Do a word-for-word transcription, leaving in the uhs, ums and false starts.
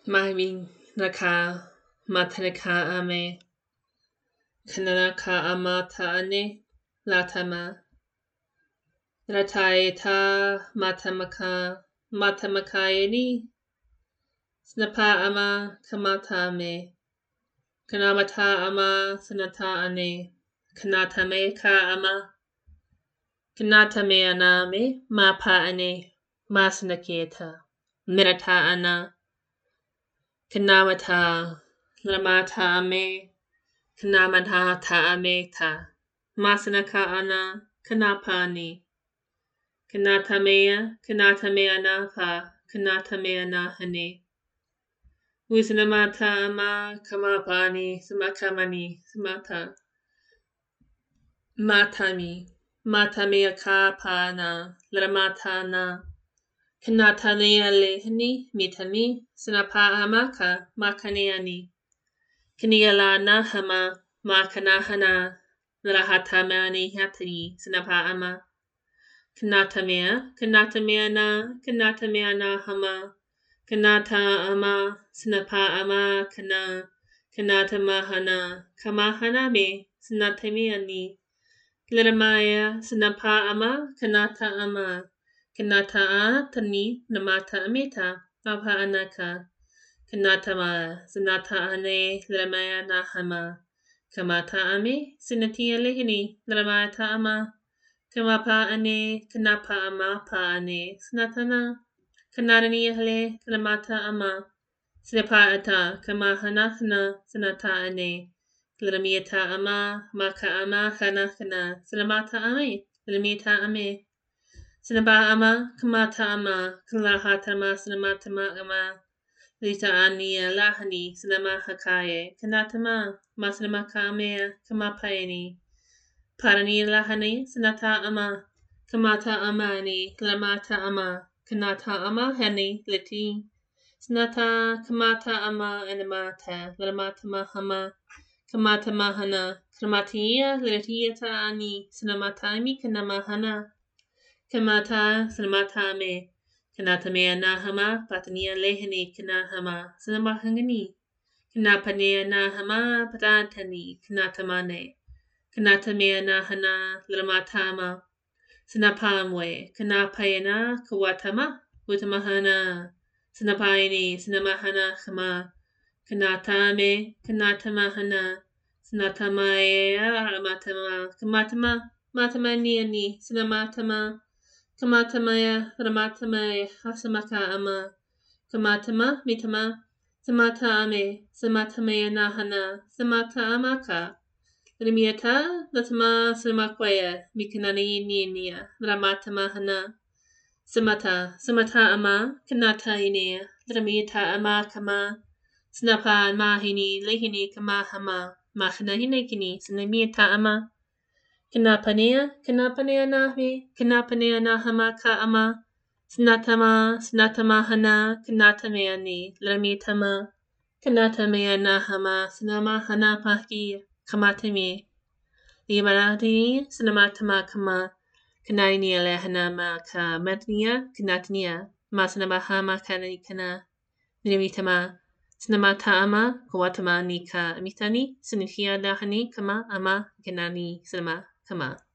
Mahiming naka matanaka ame kananaka amata ane latama rataeta matamaka matamakayani snapa ama kamata ame kanamata ama sanata ane kanatame ka ama kanatame aname mapa ane masnaketa mirata ana kanamata lamata ame kanamata ta ame ta masanaka ana kanapani kanatamea kanatamea na pa kanatamea na hane Wisanamata ama kamapani samakamani samata matami matamea ka pana lamata na Kanatanea lehni mitami sinapa amaka makaneani kinialana hama makanahana rahatamani hatri sinapa ama kanatamea kanatamea na kanatamea na hama kanata ama sinapa ama kana kanatamahana kamahana me sinatamiani Liramaya sinapa ama kanata ama Kanata a tani namata amita papa anaka kanatama sanata ane lamaya nahama kamata ame sinatia lehini lamata ama kamapa ane kanapa ama pa ane snatana kanarani hale lamata ama sinapa ata kamahanahna sanata ane lamita ama maka ama kana kana salamata ame lamita ame Sinaba ama, kamata ama, kalahatama, sinamatama ama, lita ania lahani, sinama hakaye, kanatama, masinama kamea, kamapaini, parani lahani, sinata ama, kamata amani, kalamata ama, kanata ama, hani, liti, sinata, kamata ama, animata, lamata mahama, kamata mahana, kamatia, litiata ani, sinamatami, kanamahana, Kamata sanamatame kanatame nahama patania lehini kanahama sanamahangani kanapane nahama patantani kanatamane kanatame nahana lamatama sanapamwe kanapayana kawatama utamahana sanapaini sanamahana kama kanatame kanatamahana sanatamae aramatama kamatama matamaniani sanamatama Kamatamaya, Ramatamaya, Hasamaka ama, Kamatama, Mitama, Samata ame, Samatamaya nahana, Samata amaka, Rimiata, Latama, Samakwaya, Mikanani ninia, Ramatamahana, Samata, Samata ama, Kanata inea, Ramiata ama kama, Snapa mahini, Lehini kamahama, Mahanahinekini, Sanamiata ama, Kanapanea, kanapanea nahi, kanapanea nahama ka ama, snatama, snatamahana, kanatameani, lamitama, kanatamea nahama, snamahana pahi, kamatame, limanati, snamatama kama, kanainia lehanama ka matnia, kanatnia, masnamahama kanikana, nimitama, snamata ama, kawatama nika, mitani, sinifia lahani kama ama, kanani, snama. Come on.